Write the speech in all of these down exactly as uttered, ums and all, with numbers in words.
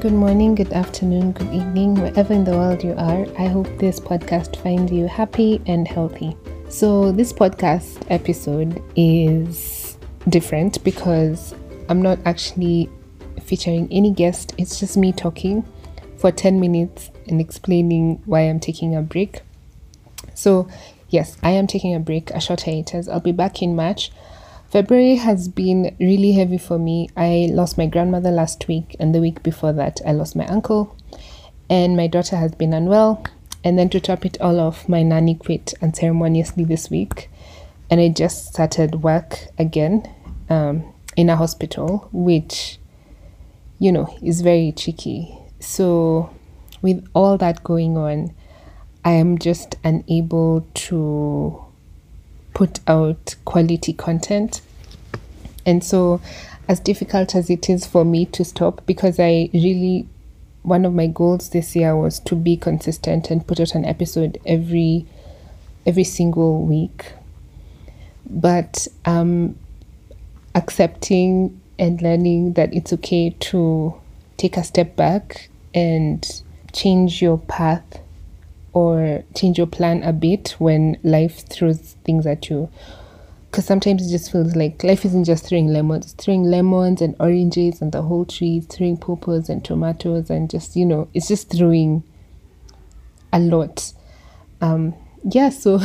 good morning, good afternoon, good evening, wherever in the world you are. I hope this podcast finds you happy and healthy. So this podcast episode is different because I'm not actually featuring any guest. It's just me talking for ten minutes and explaining why I'm taking a break. So yes, I am taking a break, a short hiatus. I'll be back in March. February has been really heavy for me. I lost my grandmother last week, and the week before that, I lost my uncle, and my daughter has been unwell. And then to top it all off, my nanny quit unceremoniously this week, and I just started work again um, in a hospital, which, you know, is very tricky. So with all that going on, I am just unable to put out quality content. And so as difficult as it is for me to stop, because I really, one of my goals this year was to be consistent and put out an episode every every single week. But um accepting and learning that it's okay to take a step back and change your path or change your plan a bit when life throws things at you. Because sometimes it just feels like life isn't just throwing lemons, it's throwing lemons and oranges and the whole tree, it's throwing pawpaws and tomatoes and just, you know, it's just throwing a lot. Um, yeah, so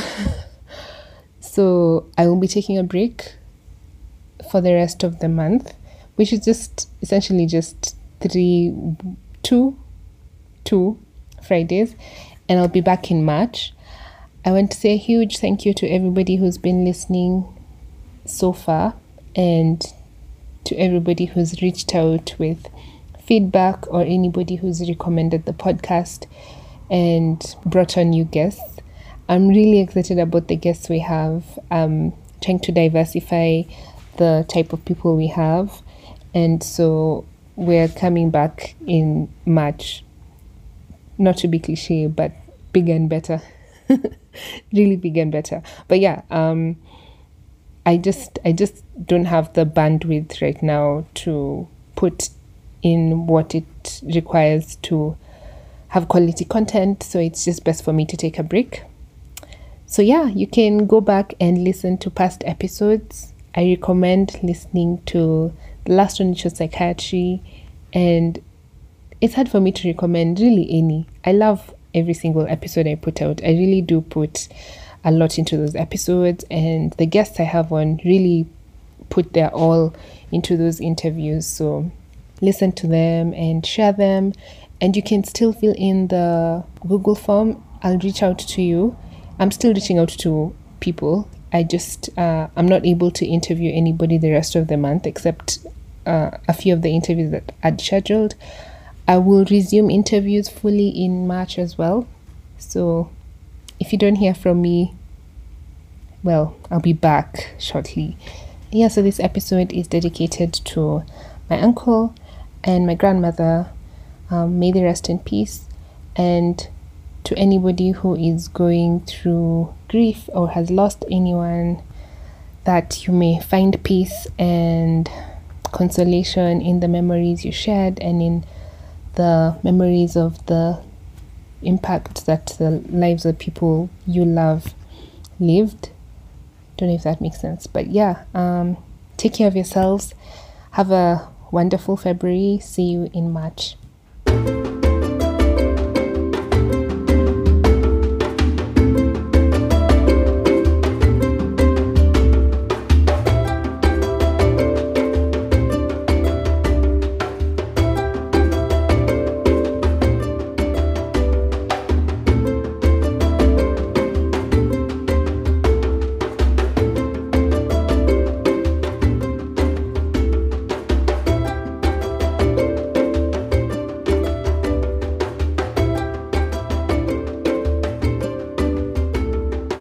so I will be taking a break for the rest of the month, which is just essentially just three, two, two Fridays. And I'll be back in March. I want to say a huge thank you to everybody who's been listening so far, and to everybody who's reached out with feedback or anybody who's recommended the podcast and brought on new guests. I'm really excited about the guests we have. Um, trying to diversify the type of people we have. And so we're coming back in March. Not to be cliche, but bigger and better. Really big and better. But yeah, um, I just I just don't have the bandwidth right now to put in what it requires to have quality content. So it's just best for me to take a break. So yeah, you can go back and listen to past episodes. I recommend listening to the last one, which was psychiatry, and it's hard for me to recommend really any. I love every single episode I put out. I really do put a lot into those episodes, and the guests I have on really put their all into those interviews. So listen to them and share them, and you can still fill in the Google form. I'll reach out to you. I'm still reaching out to people. I just, uh, I'm not able to interview anybody the rest of the month except uh, a few of the interviews that I'd scheduled. I will resume interviews fully in March as well. So if you don't hear from me, well, I'll be back shortly. Yeah, so this episode is dedicated to my uncle and my grandmother. Um, may they rest in peace. And to anybody who is going through grief or has lost anyone, that you may find peace and consolation in the memories you shared and in the memories of the impact that the lives of people you love lived. Don't know if that makes sense, but yeah, um, take care of yourselves. Have a wonderful February. See you in March.